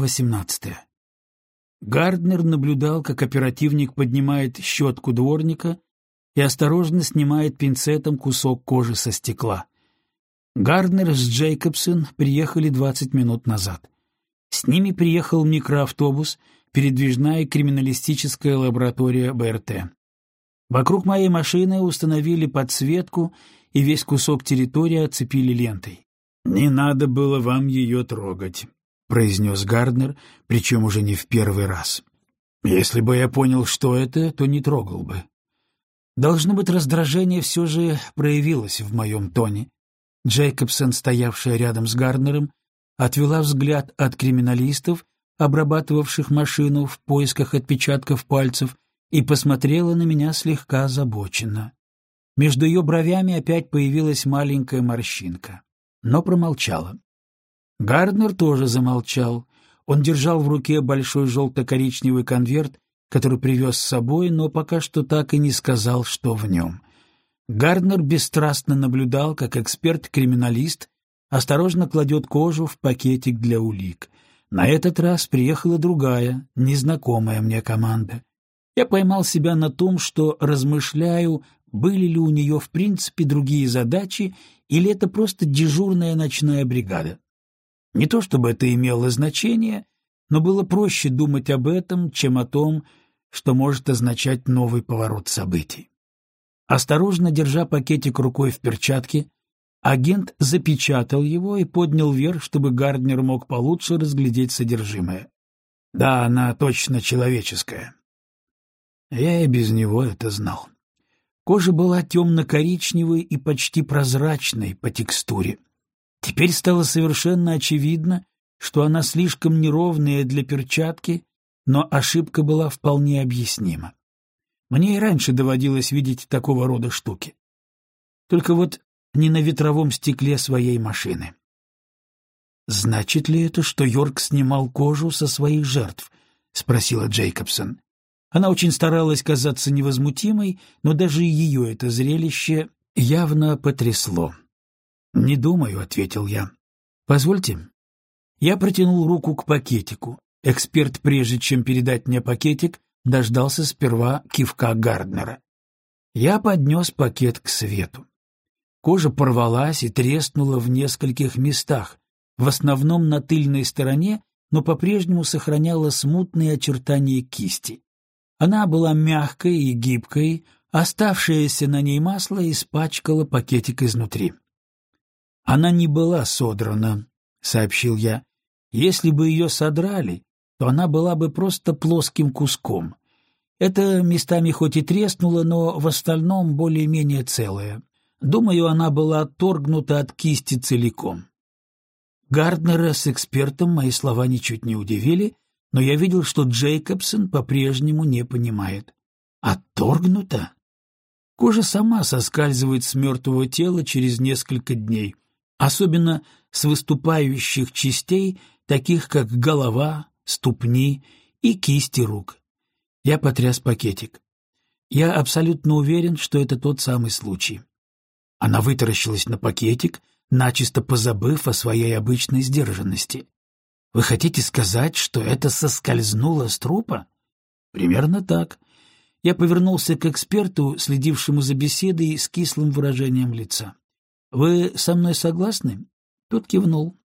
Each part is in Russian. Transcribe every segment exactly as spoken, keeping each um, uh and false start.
восемнадцатое. Гарднер наблюдал, как оперативник поднимает щетку дворника и осторожно снимает пинцетом кусок кожи со стекла. Гарднер с Джейкобсон приехали двадцать минут назад. С ними приехал микроавтобус, передвижная криминалистическая лаборатория Бэ Эр Тэ. Вокруг моей машины установили подсветку и весь кусок территории оцепили лентой. «Не надо было вам ее трогать», — произнес Гарднер, причем уже не в первый раз. «Если бы я понял, что это, то не трогал бы». Должно быть, раздражение все же проявилось в моем тоне. Джейкобсон, стоявшая рядом с Гарднером, отвела взгляд от криминалистов, обрабатывавших машину в поисках отпечатков пальцев, и посмотрела на меня слегка озабоченно. Между ее бровями опять появилась маленькая морщинка, но промолчала. Гарднер тоже замолчал. Он держал в руке большой желто-коричневый конверт, который привез с собой, но пока что так и не сказал, что в нем. Гарднер бесстрастно наблюдал, как эксперт-криминалист осторожно кладет кожу в пакетик для улик. На этот раз приехала другая, незнакомая мне команда. Я поймал себя на том, что размышляю, были ли у нее в принципе другие задачи, или это просто дежурная ночная бригада. Не то чтобы это имело значение, но было проще думать об этом, чем о том, что может означать новый поворот событий. Осторожно держа пакетик рукой в перчатке, агент запечатал его и поднял вверх, чтобы Гарднер мог получше разглядеть содержимое. Да, она точно человеческая. Я и без него это знал. Кожа была темно-коричневой и почти прозрачной по текстуре. Теперь стало совершенно очевидно, что она слишком неровная для перчатки, но ошибка была вполне объяснима. Мне и раньше доводилось видеть такого рода штуки. Только вот не на ветровом стекле своей машины. «Значит ли это, что Йорк снимал кожу со своих жертв?» — спросила Джейкобсон. Она очень старалась казаться невозмутимой, но даже ее это зрелище явно потрясло. «Не думаю», — ответил я. «Позвольте». Я протянул руку к пакетику. Эксперт, прежде чем передать мне пакетик, дождался сперва кивка Гарднера. Я поднес пакет к свету. Кожа порвалась и треснула в нескольких местах, в основном на тыльной стороне, но по-прежнему сохраняла смутные очертания кисти. Она была мягкой и гибкой, оставшееся на ней масло испачкало пакетик изнутри. «Она не была содрана», — сообщил я. «Если бы ее содрали, то она была бы просто плоским куском. Это местами хоть и треснуло, но в остальном более-менее целое. Думаю, она была отторгнута от кисти целиком». Гарднера с экспертом мои слова ничуть не удивили, но я видел, что Джейкобсон по-прежнему не понимает. «Отторгнута?» Кожа сама соскальзывает с мертвого тела через несколько дней, особенно с выступающих частей, таких как голова, ступни и кисти рук. Я потряс пакетик. Я абсолютно уверен, что это тот самый случай. Она вытаращилась на пакетик, начисто позабыв о своей обычной сдержанности. «Вы хотите сказать, что это соскользнуло с трупа?» «Примерно так». Я повернулся к эксперту, следившему за беседой с кислым выражением лица. «Вы со мной согласны?» Тот кивнул.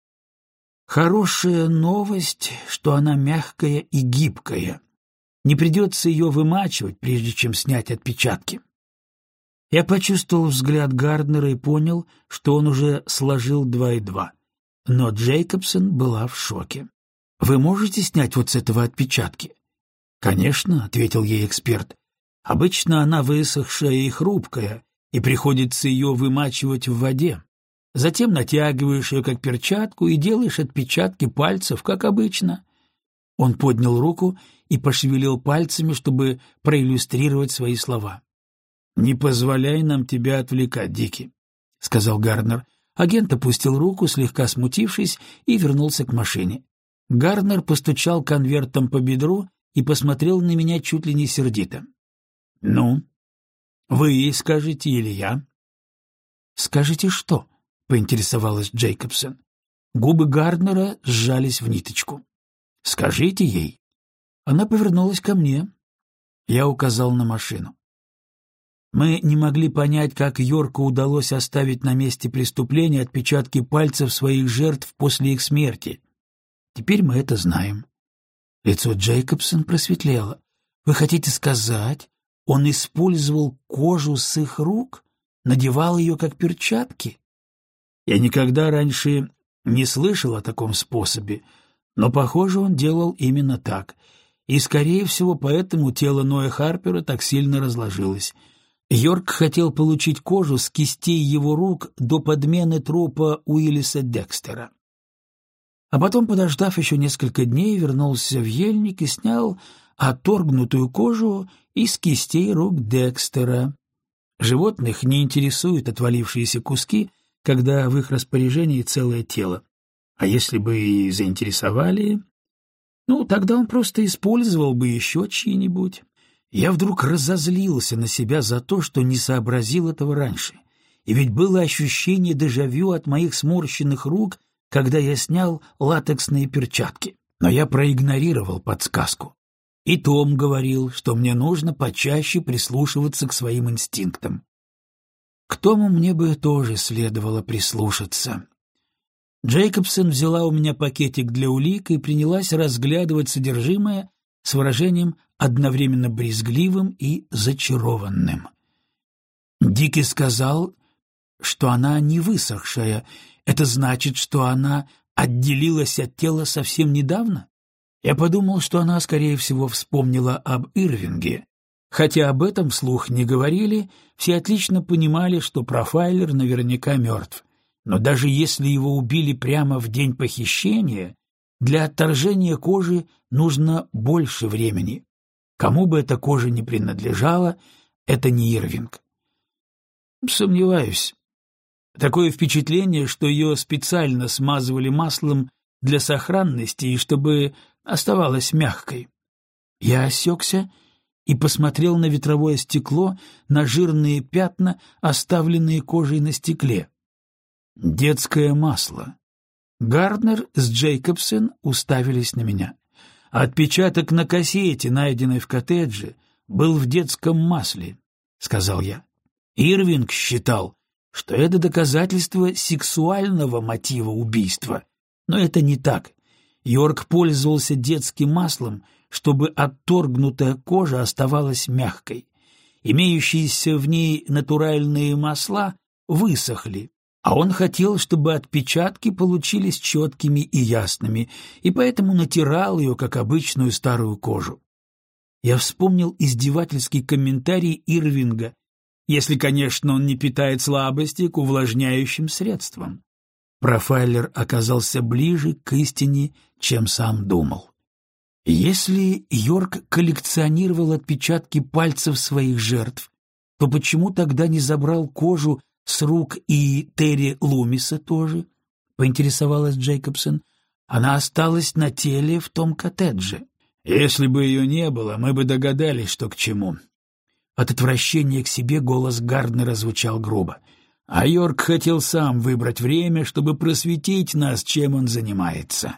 «Хорошая новость, что она мягкая и гибкая. Не придется ее вымачивать, прежде чем снять отпечатки». Я почувствовал взгляд Гарднера и понял, что он уже сложил два и два. Но Джейкобсон была в шоке. «Вы можете снять вот с этого отпечатки?» «Конечно», — ответил ей эксперт. «Обычно она высохшая и хрупкая, и приходится ее вымачивать в воде. Затем натягиваешь ее как перчатку и делаешь отпечатки пальцев, как обычно». Он поднял руку и пошевелил пальцами, чтобы проиллюстрировать свои слова. «Не позволяй нам тебя отвлекать, Дики», — сказал Гарднер. Агент опустил руку, слегка смутившись, и вернулся к машине. Гарднер постучал конвертом по бедру и посмотрел на меня чуть ли не сердито. «Ну, вы ей скажете или я?» «Скажете что?» — поинтересовалась Джейкобсон. Губы Гарднера сжались в ниточку. Скажите ей». Она повернулась ко мне. Я указал на машину. Мы не могли понять, как Йорку удалось оставить на месте преступления отпечатки пальцев своих жертв после их смерти. Теперь мы это знаем. Лицо Джейкобсон просветлело. «Вы хотите сказать, он использовал кожу с их рук, надевал ее как перчатки?» Я никогда раньше не слышал о таком способе, но, похоже, он делал именно так. И, скорее всего, поэтому тело Ноя Харпера так сильно разложилось. Йорк хотел получить кожу с кистей его рук до подмены трупа Уиллиса Декстера. А потом, подождав еще несколько дней, вернулся в ельник и снял отторгнутую кожу из кистей рук Декстера. Животных не интересуют отвалившиеся куски, когда в их распоряжении целое тело. А если бы и заинтересовали, ну, тогда он просто использовал бы еще чьи-нибудь. Я вдруг разозлился на себя за то, что не сообразил этого раньше. И ведь было ощущение дежавю от моих сморщенных рук, когда я снял латексные перчатки. Но я проигнорировал подсказку. И Том говорил, что мне нужно почаще прислушиваться к своим инстинктам. К Тому мне бы тоже следовало прислушаться. Джейкобсон взяла у меня пакетик для улик и принялась разглядывать содержимое с выражением одновременно брезгливым и зачарованным. Дики сказал, что она не высохшая. Это значит, что она отделилась от тела совсем недавно? Я подумал, что она, скорее всего, вспомнила об Ирвинге. Хотя об этом вслух не говорили, все отлично понимали, что профайлер наверняка мертв. Но даже если его убили прямо в день похищения, для отторжения кожи нужно больше времени. Кому бы эта кожа ни принадлежала, это не Ирвинг. Сомневаюсь. Такое впечатление, что ее специально смазывали маслом для сохранности и чтобы оставалась мягкой. Я осекся и посмотрел на ветровое стекло, на жирные пятна, оставленные кожей на стекле. Детское масло. Гарднер с Джейкобсон уставились на меня. «Отпечаток на кассете, найденной в коттедже, был в детском масле», — сказал я. Ирвинг считал, что это доказательство сексуального мотива убийства. Но это не так. Йорк пользовался детским маслом, чтобы отторгнутая кожа оставалась мягкой. Имеющиеся в ней натуральные масла высохли, а он хотел, чтобы отпечатки получились четкими и ясными, и поэтому натирал ее, как обычную старую кожу. Я вспомнил издевательский комментарий Ирвинга, если, конечно, он не питает слабости к увлажняющим средствам. Профайлер оказался ближе к истине, чем сам думал. Если Йорк коллекционировал отпечатки пальцев своих жертв, то почему тогда не забрал кожу с рук и Терри Лумиса тоже? — поинтересовалась Джейкобсон. Она осталась на теле в том коттедже. Если бы ее не было, мы бы догадались, что к чему. От отвращения к себе голос Гарднера звучал грубо. А Йорк хотел сам выбрать время, чтобы просветить нас, чем он занимается.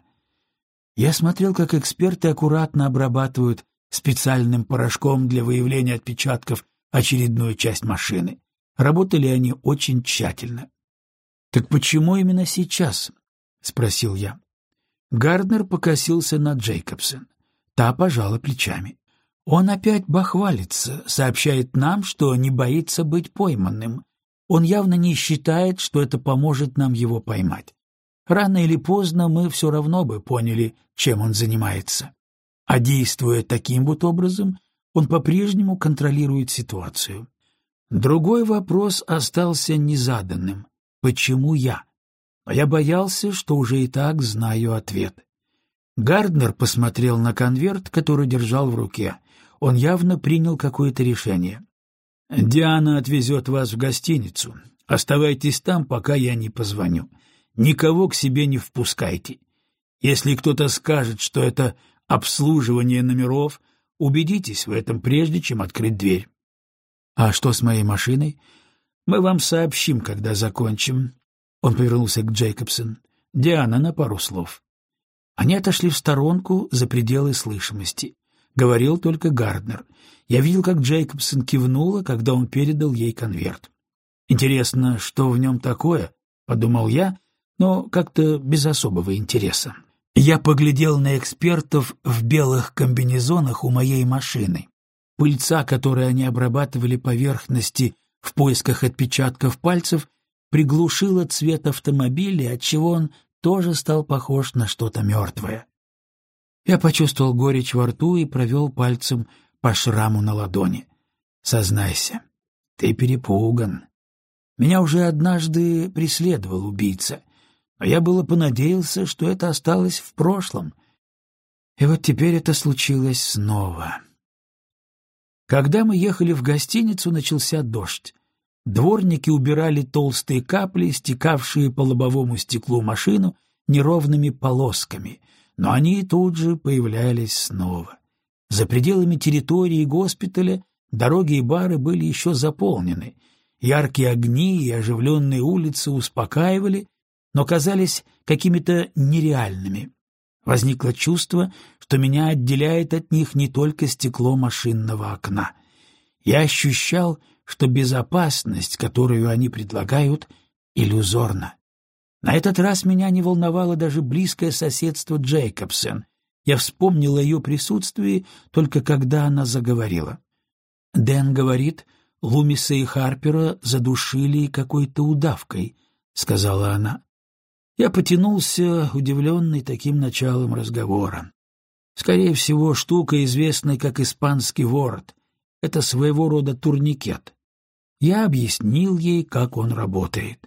Я смотрел, как эксперты аккуратно обрабатывают специальным порошком для выявления отпечатков очередную часть машины. Работали они очень тщательно. «Так почему именно сейчас?» — спросил я. Гарднер покосился на Джейкобсон. Та пожала плечами. «Он опять бахвалится, сообщает нам, что не боится быть пойманным. Он явно не считает, что это поможет нам его поймать. Рано или поздно мы все равно бы поняли, чем он занимается. А действуя таким вот образом, он по-прежнему контролирует ситуацию. Другой вопрос остался незаданным. Почему я? Но я боялся, что уже и так знаю ответ. Гарднер посмотрел на конверт, который держал в руке. Он явно принял какое-то решение. «Диана отвезет вас в гостиницу. Оставайтесь там, пока я не позвоню. Никого к себе не впускайте. Если кто-то скажет, что это обслуживание номеров, убедитесь в этом, прежде чем открыть дверь». «А что с моей машиной?» «Мы вам сообщим, когда закончим». Он повернулся к Джейкобсон. «Диана, на пару слов». Они отошли в сторонку за пределы слышимости. Говорил только Гарднер. Я видел, как Джейкобсон кивнула, когда он передал ей конверт. «Интересно, что в нем такое?» — подумал я, но как-то без особого интереса. Я поглядел на экспертов в белых комбинезонах у моей машины. Пыльца, которой они обрабатывали поверхности в поисках отпечатков пальцев, приглушила цвет автомобиля, отчего он тоже стал похож на что-то мертвое. Я почувствовал горечь во рту и провел пальцем по шраму на ладони. «Сознайся, ты перепуган. Меня уже однажды преследовал убийца, но я было понадеялся, что это осталось в прошлом. И вот теперь это случилось снова». Когда мы ехали в гостиницу, начался дождь. Дворники убирали толстые капли, стекавшие по лобовому стеклу машину неровными полосками, но они тут же появлялись снова. За пределами территории госпиталя дороги и бары были еще заполнены. Яркие огни и оживленные улицы успокаивали, но казались какими-то нереальными. Возникло чувство, что меня отделяет от них не только стекло машинного окна. Я ощущал, что безопасность, которую они предлагают, иллюзорна. На этот раз меня не волновало даже близкое соседство Джейкобсон. Я вспомнил о ее присутствии только когда она заговорила. «Дэн говорит, Лумиса и Харпера задушили какой-то удавкой», — сказала она. Я потянулся, удивленный таким началом разговора. Скорее всего, штука, известная как испанский ворот. Это своего рода турникет. Я объяснил ей, как он работает.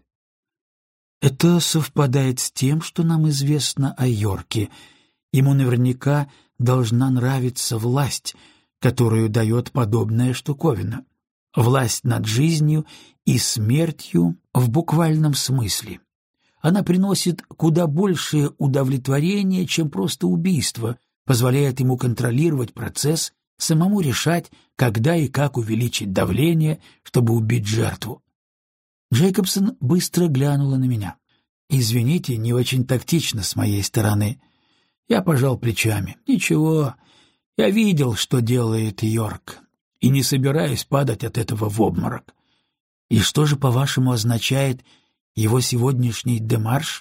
Это совпадает с тем, что нам известно о Йорке. Ему наверняка должна нравиться власть, которую дает подобная штуковина. Власть над жизнью и смертью в буквальном смысле. Она приносит куда большее удовлетворение, чем просто убийство, позволяет ему контролировать процесс, самому решать, когда и как увеличить давление, чтобы убить жертву. Джейкобсон быстро глянула на меня. «Извините, не очень тактично с моей стороны». Я пожал плечами. «Ничего, я видел, что делает Йорк, и не собираюсь падать от этого в обморок. И что же, по-вашему, означает его сегодняшний демарш?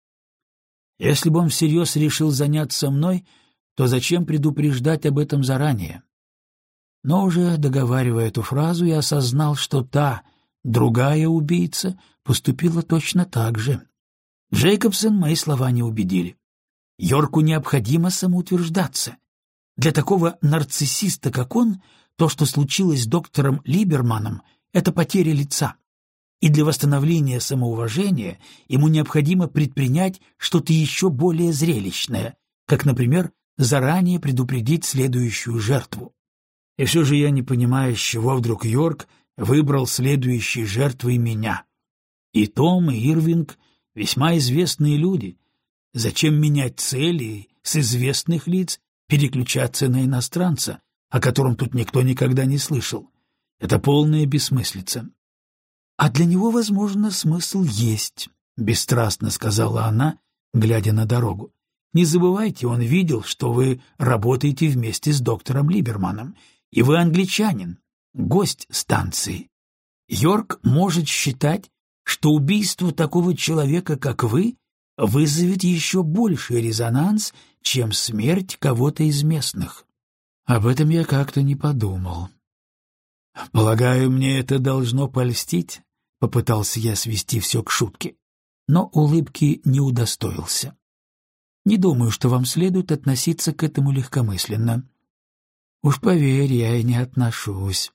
Если бы он всерьез решил заняться мной, то зачем предупреждать об этом заранее?» Но уже договаривая эту фразу, я осознал, что та, другая убийца, поступила точно так же. Джейкобсон мои слова не убедили. Йорку необходимо самоутверждаться. Для такого нарциссиста, как он, то, что случилось с доктором Либерманом, — это потеря лица. И для восстановления самоуважения ему необходимо предпринять что-то еще более зрелищное, как, например, заранее предупредить следующую жертву. И все же я не понимаю, с чего вдруг Йорк выбрал следующей жертвой меня. И Том, и Ирвинг — весьма известные люди. Зачем менять цели с известных лиц, переключаться на иностранца, о котором тут никто никогда не слышал? Это полная бессмыслица. «А для него, возможно, смысл есть», — бесстрастно сказала она, глядя на дорогу. «Не забывайте, он видел, что вы работаете вместе с доктором Либерманом, и вы англичанин, гость станции. Йорк может считать, что убийство такого человека, как вы, вызовет еще больший резонанс, чем смерть кого-то из местных». Об этом я как-то не подумал. «Полагаю, мне это должно польстить?» — попытался я свести все к шутке, но улыбки не удостоился. «Не думаю, что вам следует относиться к этому легкомысленно». «Уж поверь, я и не отношусь».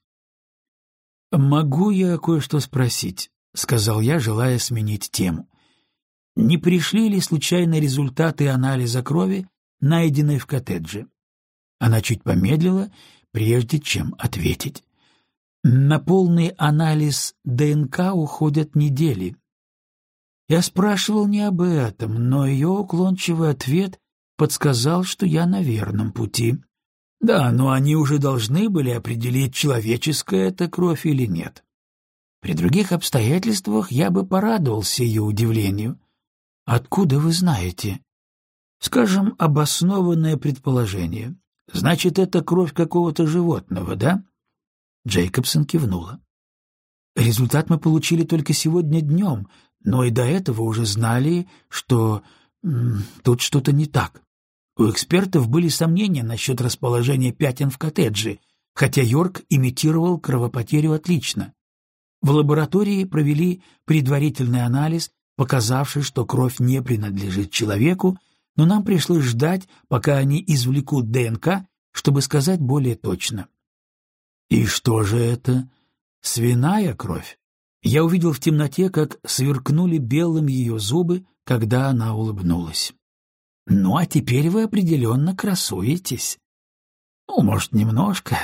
«Могу я кое-что спросить?» — сказал я, желая сменить тему. «Не пришли ли случайно результаты анализа крови, найденной в коттедже?» Она чуть помедлила, прежде чем ответить. «На полный анализ ДНК уходят недели». Я спрашивал не об этом, но ее уклончивый ответ подсказал, что я на верном пути. «Да, но они уже должны были определить, человеческая это кровь или нет». При других обстоятельствах я бы порадовался ее удивлению. «Откуда вы знаете?» Скажем, обоснованное предположение. Значит, это кровь какого-то животного, да? Джейкобсон кивнула. Результат мы получили только сегодня днем, но и до этого уже знали, что м, тут что-то не так. У экспертов были сомнения насчет расположения пятен в коттедже, хотя Йорк имитировал кровопотерю отлично. В лаборатории провели предварительный анализ, показавший, что кровь не принадлежит человеку, но нам пришлось ждать, пока они извлекут ДНК, чтобы сказать более точно. И что же это? Свиная кровь? Я увидел в темноте, как сверкнули белым ее зубы, когда она улыбнулась. Ну, а теперь вы определенно красуетесь. Ну, может, немножко.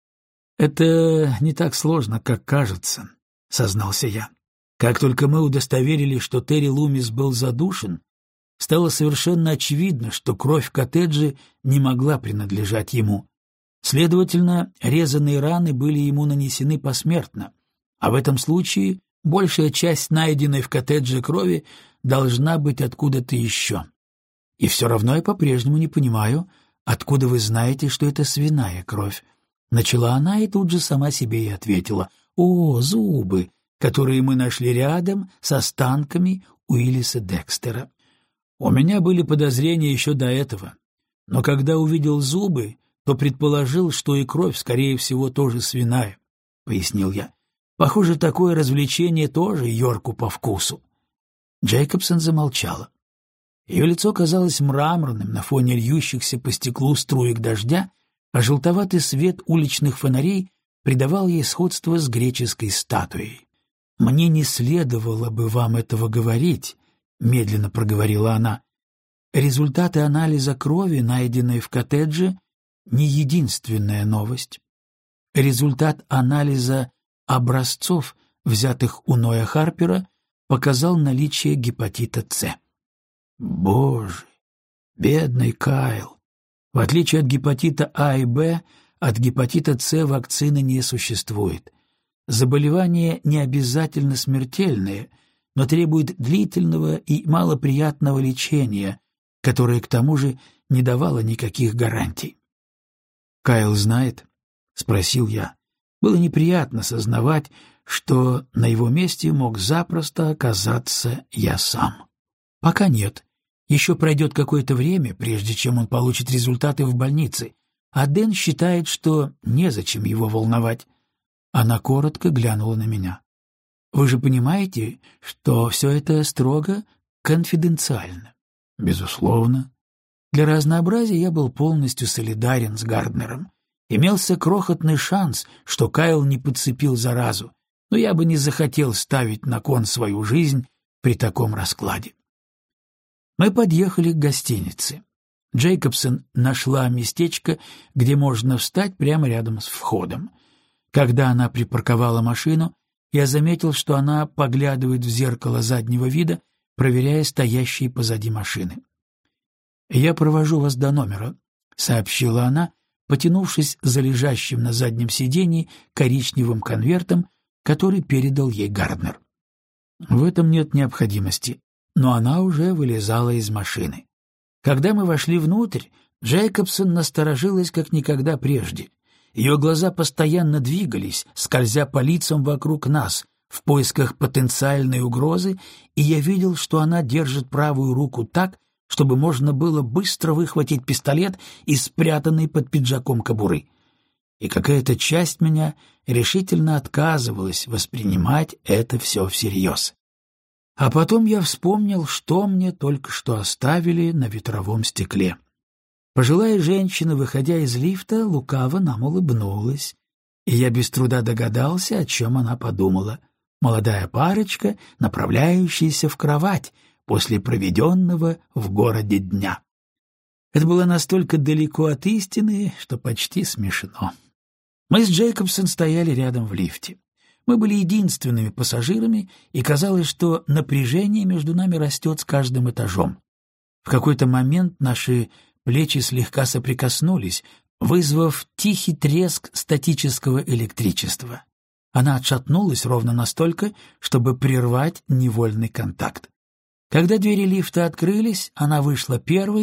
Это не так сложно, как кажется, — сознался я. Как только мы удостоверились, что Терри Лумис был задушен, стало совершенно очевидно, что кровь в коттедже не могла принадлежать ему. Следовательно, резаные раны были ему нанесены посмертно, а в этом случае большая часть найденной в коттедже крови должна быть откуда-то еще. И все равно я по-прежнему не понимаю, откуда вы знаете, что это свиная кровь. Начала она и тут же сама себе и ответила: «О, зубы, которые мы нашли рядом с останками Уиллиса Декстера». У меня были подозрения еще до этого, но когда увидел зубы, то предположил, что и кровь, скорее всего, тоже свиная, — пояснил я. Похоже, такое развлечение тоже Йорку по вкусу. Джейкобсон замолчала. Ее лицо казалось мраморным на фоне льющихся по стеклу струек дождя, а желтоватый свет уличных фонарей придавал ей сходство с греческой статуей. «Мне не следовало бы вам этого говорить», — медленно проговорила она. «Результаты анализа крови, найденной в коттедже, не единственная новость. Результат анализа образцов, взятых у Ноя Харпера, показал наличие гепатита С». Боже, бедный Кайл. В отличие от гепатита А и Б, от гепатита С вакцины не существует. Заболевание не обязательно смертельное, но требует длительного и малоприятного лечения, которое, к тому же, не давало никаких гарантий. «Кайл знает?» — спросил я. Было неприятно сознавать, что на его месте мог запросто оказаться я сам. «Пока нет. Еще пройдет какое-то время, прежде чем он получит результаты в больнице, а Дэн считает, что незачем его волновать». Она коротко глянула на меня. «Вы же понимаете, что все это строго конфиденциально?» «Безусловно». Для разнообразия я был полностью солидарен с Гарднером. Имелся крохотный шанс, что Кайл не подцепил заразу, но я бы не захотел ставить на кон свою жизнь при таком раскладе. Мы подъехали к гостинице. Джейкобсон нашла местечко, где можно встать прямо рядом с входом. Когда она припарковала машину, я заметил, что она поглядывает в зеркало заднего вида, проверяя стоящие позади машины. «Я провожу вас до номера», — сообщила она, потянувшись за лежащим на заднем сиденье коричневым конвертом, который передал ей Гарднер. В этом нет необходимости, но она уже вылезала из машины. Когда мы вошли внутрь, Джейкобсон насторожилась как никогда прежде. Ее глаза постоянно двигались, скользя по лицам вокруг нас, в поисках потенциальной угрозы, и я видел, что она держит правую руку так, чтобы можно было быстро выхватить пистолет из спрятанной под пиджаком кобуры. И какая-то часть меня решительно отказывалась воспринимать это все всерьез. А потом я вспомнил, что мне только что оставили на ветровом стекле. Пожилая женщина, выходя из лифта, лукаво нам улыбнулась, и я без труда догадался, о чем она подумала. Молодая парочка, направляющаяся в кровать после проведенного в городе дня. Это было настолько далеко от истины, что почти смешно. Мы с Джейкобсон стояли рядом в лифте. Мы были единственными пассажирами, и казалось, что напряжение между нами растет с каждым этажом. В какой-то момент наши плечи слегка соприкоснулись, вызвав тихий треск статического электричества. Она отшатнулась ровно настолько, чтобы прервать невольный контакт. Когда двери лифта открылись, она вышла первой,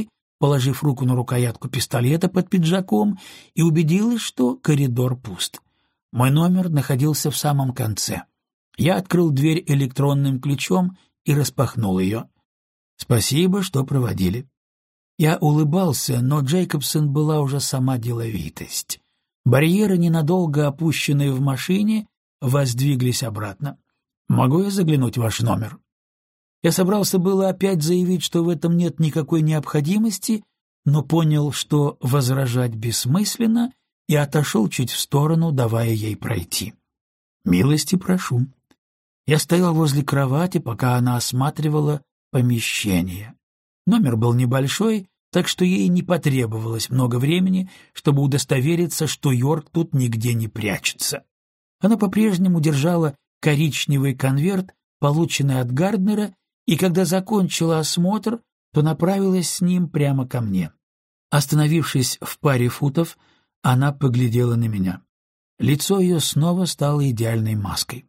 положив руку на рукоятку пистолета под пиджаком, и убедилась, что коридор пуст. Мой номер находился в самом конце. Я открыл дверь электронным ключом и распахнул ее. Спасибо, что проводили. Я улыбался, но Джейкобсон была уже сама деловитость. Барьеры, ненадолго опущенные в машине, воздвиглись обратно. «Могу я заглянуть в ваш номер?» Я собрался было опять заявить, что в этом нет никакой необходимости, но понял, что возражать бессмысленно, и отошел чуть в сторону, давая ей пройти. «Милости прошу». Я стоял возле кровати, пока она осматривала помещение. Номер был небольшой, так что ей не потребовалось много времени, чтобы удостовериться, что Йорк тут нигде не прячется. Она по-прежнему держала коричневый конверт, полученный от Гарднера, и когда закончила осмотр, то направилась с ним прямо ко мне. Остановившись в паре футов, она поглядела на меня. Лицо ее снова стало идеальной маской.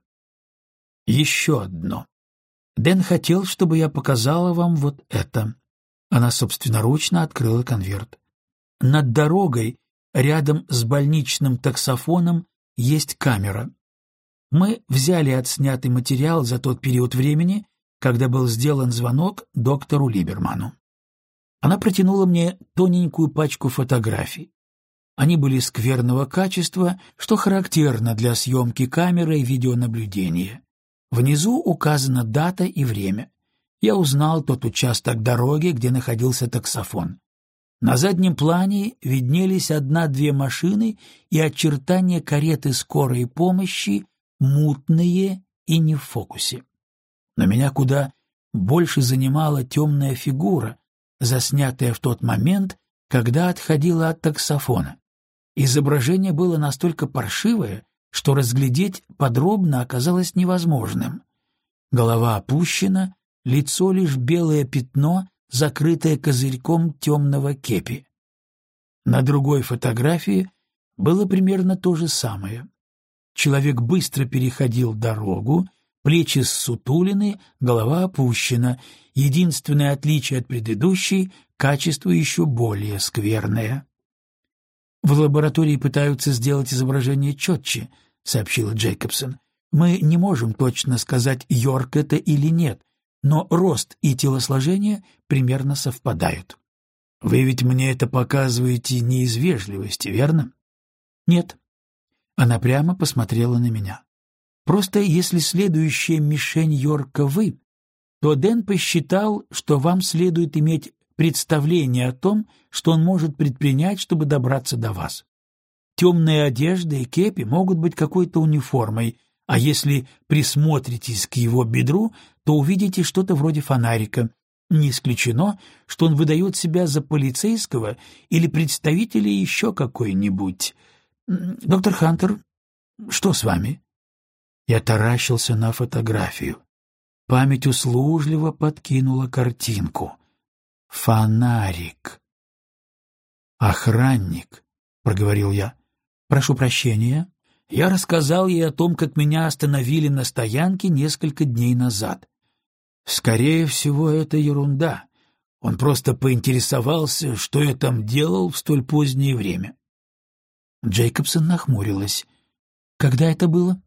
«Еще одно. Дэн хотел, чтобы я показала вам вот это». Она собственноручно открыла конверт. Над дорогой, рядом с больничным таксофоном, есть камера. Мы взяли отснятый материал за тот период времени, когда был сделан звонок доктору Либерману. Она протянула мне тоненькую пачку фотографий. Они были скверного качества, что характерно для съемки камерой видеонаблюдения. Внизу указана дата и время. Я узнал тот участок дороги, где находился таксофон. На заднем плане виднелись одна-две машины и очертания кареты скорой помощи, мутные и не в фокусе. Но меня куда больше занимала темная фигура, заснятая в тот момент, когда отходила от таксофона. Изображение было настолько паршивое, что разглядеть подробно оказалось невозможным. Голова опущена, лицо лишь белое пятно, закрытое козырьком темного кепи. На другой фотографии было примерно то же самое. Человек быстро переходил дорогу, плечи ссутулены, голова опущена. Единственное отличие от предыдущей — качество еще более скверное. «В лаборатории пытаются сделать изображение четче», — сообщила Джейкобсон. «Мы не можем точно сказать, Йорк это или нет, но рост и телосложение примерно совпадают». «Вы ведь мне это показываете не из вежливости, верно?» «Нет». Она прямо посмотрела на меня. «Просто если следующая мишень Йорка вы, то Дэн посчитал, что вам следует иметь представление о том, что он может предпринять, чтобы добраться до вас. Темные одежды и кепи могут быть какой-то униформой, а если присмотритесь к его бедру, то увидите что-то вроде фонарика. Не исключено, что он выдает себя за полицейского или представителя еще какой-нибудь. Доктор Хантер, что с вами?» Я таращился на фотографию. Память услужливо подкинула картинку. Фонарик. «Охранник», — проговорил я. «Прошу прощения». Я рассказал ей о том, как меня остановили на стоянке несколько дней назад. Скорее всего, это ерунда. Он просто поинтересовался, что я там делал в столь позднее время. Джейкобсон нахмурилась. «Когда это было?»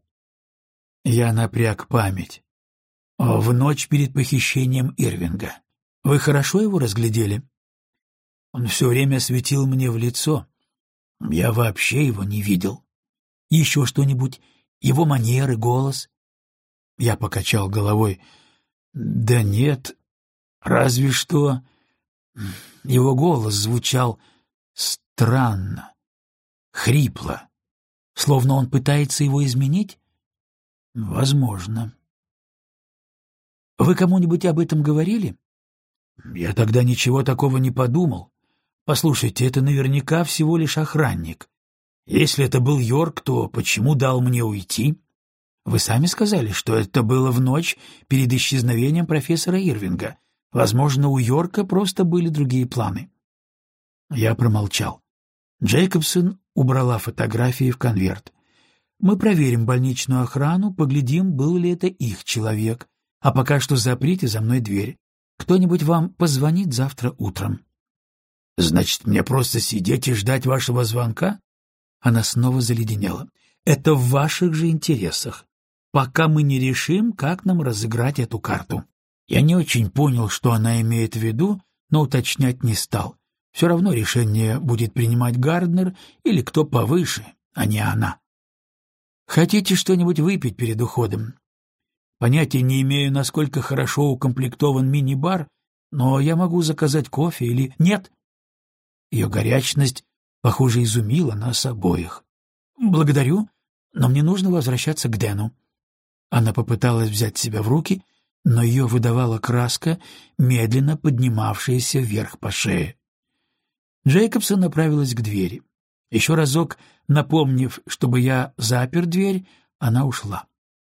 Я напряг память. «В ночь перед похищением Ирвинга. Вы хорошо его разглядели?» Он все время светил мне в лицо. Я вообще его не видел. Еще что-нибудь? Его манеры, голос? Я покачал головой. Да нет, разве что... Его голос звучал странно, хрипло, словно он пытается его изменить? Возможно. Вы кому-нибудь об этом говорили? Я тогда ничего такого не подумал. Послушайте, это наверняка всего лишь охранник. Если это был Йорк, то почему дал мне уйти? Вы сами сказали, что это было в ночь перед исчезновением профессора Ирвинга. Возможно, у Йорка просто были другие планы. Я промолчал. Джейкобсон убрала фотографии в конверт. Мы проверим больничную охрану, поглядим, был ли это их человек. А пока что заприте за мной дверь. Кто-нибудь вам позвонит завтра утром. «Значит, мне просто сидеть и ждать вашего звонка?» Она снова заледенела. «Это в ваших же интересах, пока мы не решим, как нам разыграть эту карту». Я не очень понял, что она имеет в виду, но уточнять не стал. Все равно решение будет принимать Гарднер или кто повыше, а не она. «Хотите что-нибудь выпить перед уходом?» Понятия не имею, насколько хорошо укомплектован мини-бар, но я могу заказать кофе или... Нет? Ее горячность, похоже, изумила нас обоих. «Благодарю, но мне нужно возвращаться к Дэну». Она попыталась взять себя в руки, но ее выдавала краска, медленно поднимавшаяся вверх по шее. Джейкобсон направилась к двери. Еще разок напомнив, чтобы я запер дверь, она ушла.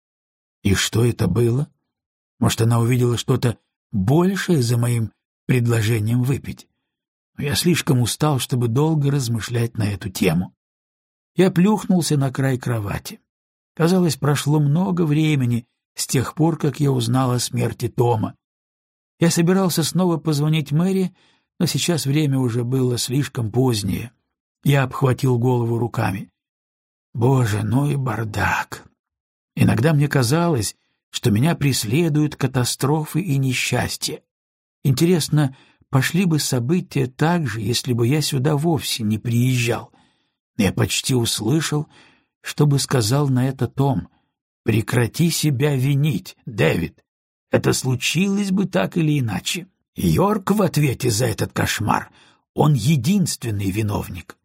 И что это было? Может, она увидела что-то большее за моим предложением выпить? Но я слишком устал, чтобы долго размышлять на эту тему. Я плюхнулся на край кровати. Казалось, прошло много времени с тех пор, как я узнал о смерти Тома. Я собирался снова позвонить Мэри, но сейчас время уже было слишком позднее. Я обхватил голову руками. Боже, ну и бардак! Иногда мне казалось, что меня преследуют катастрофы и несчастья. Интересно, пошли бы события так же, если бы я сюда вовсе не приезжал? Я почти услышал, что бы сказал на это Том. «Прекрати себя винить, Дэвид. Это случилось бы так или иначе. Йорк в ответе за этот кошмар. Он единственный виновник».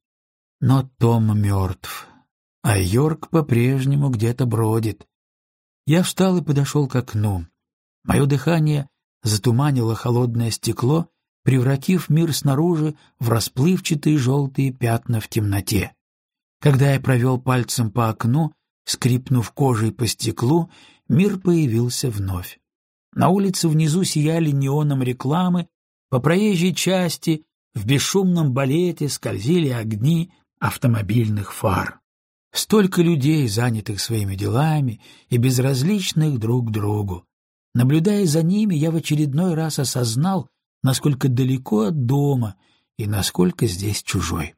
Но Том мертв, а Йорк по-прежнему где-то бродит. Я встал и подошел к окну. Мое дыхание затуманило холодное стекло, превратив мир снаружи в расплывчатые желтые пятна в темноте. Когда я провел пальцем по окну, скрипнув кожей по стеклу, мир появился вновь. На улице внизу сияли неоном рекламы, по проезжей части в бесшумном балете скользили огни автомобильных фар. Столько людей, занятых своими делами и безразличных друг к другу. Наблюдая за ними, я в очередной раз осознал, насколько далеко от дома и насколько здесь чужой.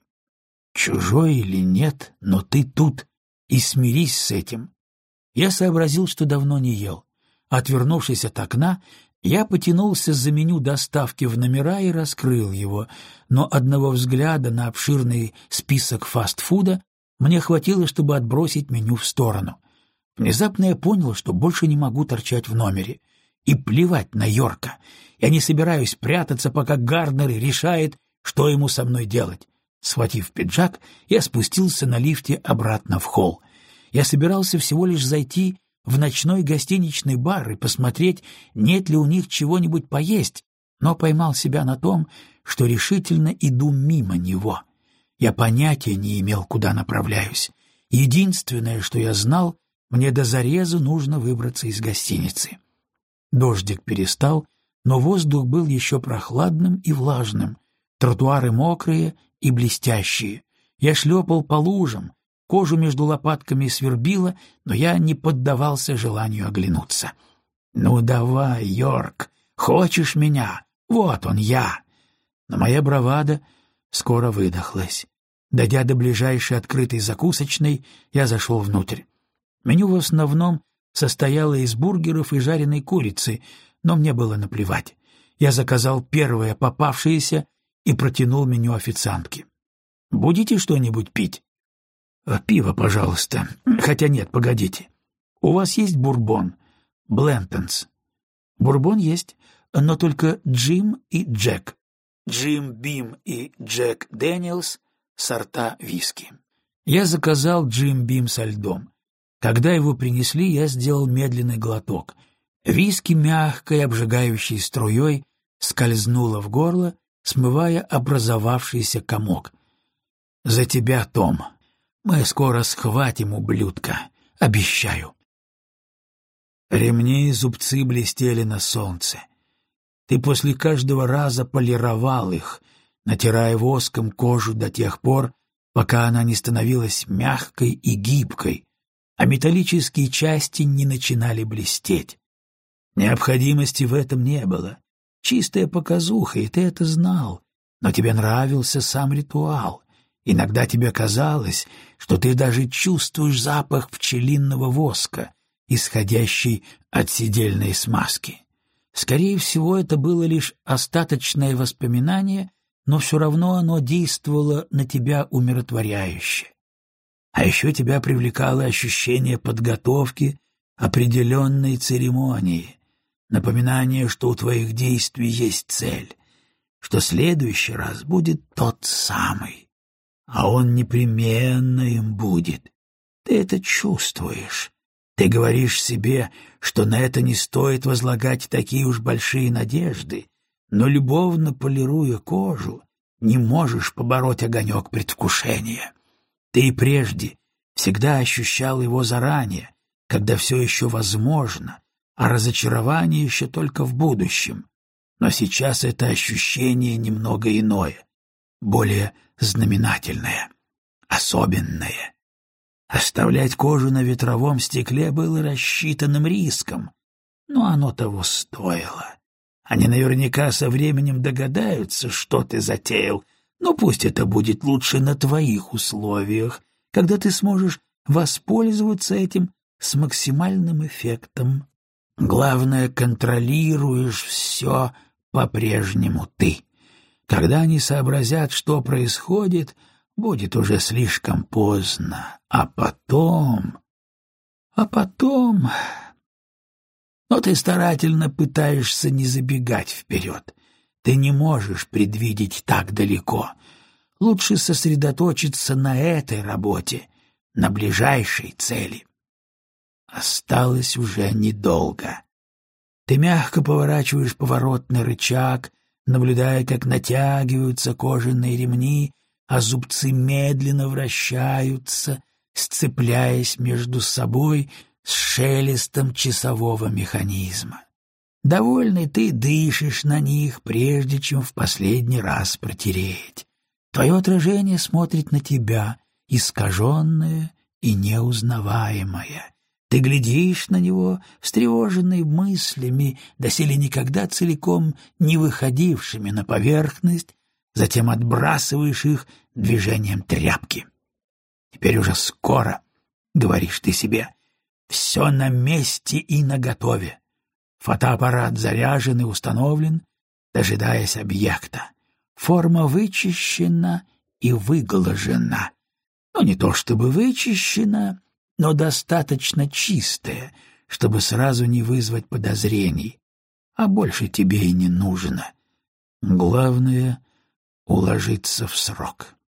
Чужой или нет, но ты тут, и смирись с этим. Я сообразил, что давно не ел. Отвернувшись от окна, я потянулся за меню доставки в номера и раскрыл его, но одного взгляда на обширный список фастфуда мне хватило, чтобы отбросить меню в сторону. Внезапно я понял, что больше не могу торчать в номере. И плевать на Йорка. Я не собираюсь прятаться, пока Гарднер решает, что ему со мной делать. Схватив пиджак, я спустился на лифте обратно в холл. Я собирался всего лишь зайти в ночной гостиничный бар и посмотреть, нет ли у них чего-нибудь поесть, но поймал себя на том, что решительно иду мимо него. Я понятия не имел, куда направляюсь. Единственное, что я знал, мне до зарезу нужно выбраться из гостиницы. Дождик перестал, но воздух был еще прохладным и влажным, тротуары мокрые и блестящие. Я шлепал по лужам, кожу между лопатками свербило, но я не поддавался желанию оглянуться. «Ну давай, Йорк, хочешь меня? Вот он я!» Но моя бравада скоро выдохлась. Дойдя до ближайшей открытой закусочной, я зашел внутрь. Меню в основном состояло из бургеров и жареной курицы, но мне было наплевать. Я заказал первое попавшееся и протянул меню официантке. «Будете что-нибудь пить?» «Пиво, пожалуйста. Хотя нет, погодите. У вас есть бурбон? Блентонс?» «Бурбон есть, но только Джим и Джек. Джим Бим и Джек Дэниелс — сорта виски». Я заказал Джим Бим со льдом. Когда его принесли, я сделал медленный глоток. Виски мягкой, обжигающей струей скользнуло в горло, смывая образовавшийся комок. «За тебя, Том. Мы скоро схватим ублюдка, обещаю». Ремни и зубцы блестели на солнце. Ты после каждого раза полировал их, натирая воском кожу до тех пор, пока она не становилась мягкой и гибкой, а металлические части не начинали блестеть. Необходимости в этом не было. Чистая показуха, и ты это знал. но тебе нравился сам ритуал. Иногда тебе казалось, что ты даже чувствуешь запах пчелиного воска, исходящий от седельной смазки. Скорее всего, это было лишь остаточное воспоминание, но все равно оно действовало на тебя умиротворяюще. А еще тебя привлекало ощущение подготовки определенной церемонии, напоминание, что у твоих действий есть цель, что следующий раз будет тот самый, а он непременно им будет. Ты это чувствуешь. Ты говоришь себе, что на это не стоит возлагать такие уж большие надежды, но, любовно полируя кожу, не можешь побороть огонек предвкушения. Ты и прежде всегда ощущал его заранее, когда все еще возможно, а разочарование еще только в будущем. Но сейчас это ощущение немного иное, более знаменательное, особенное. Оставлять кожу на ветровом стекле было рассчитанным риском, но оно того стоило. Они наверняка со временем догадаются, что ты затеял, но пусть это будет лучше на твоих условиях, когда ты сможешь воспользоваться этим с максимальным эффектом. Главное, контролируешь все по-прежнему ты. Когда они сообразят, что происходит, будет уже слишком поздно. А потом... А потом... Но ты старательно пытаешься не забегать вперед. Ты не можешь предвидеть так далеко. Лучше сосредоточиться на этой работе, на ближайшей цели. Осталось уже недолго. Ты мягко поворачиваешь поворотный рычаг, наблюдая, как натягиваются кожаные ремни, а зубцы медленно вращаются, сцепляясь между собой с шелестом часового механизма. Довольный ты дышишь на них, прежде чем в последний раз протереть. Твое отражение смотрит на тебя, искаженное и неузнаваемое. Ты глядишь на него, встревоженный мыслями, доселе никогда целиком не выходившими на поверхность, затем отбрасываешь их движением тряпки. «Теперь уже скоро», — говоришь ты себе, — «все на месте и наготове». Фотоаппарат заряжен и установлен, дожидаясь объекта. Форма вычищена и выглажена. Ну, не то чтобы вычищена, но достаточно чистая, чтобы сразу не вызвать подозрений. А больше тебе и не нужно. Главное — уложиться в срок.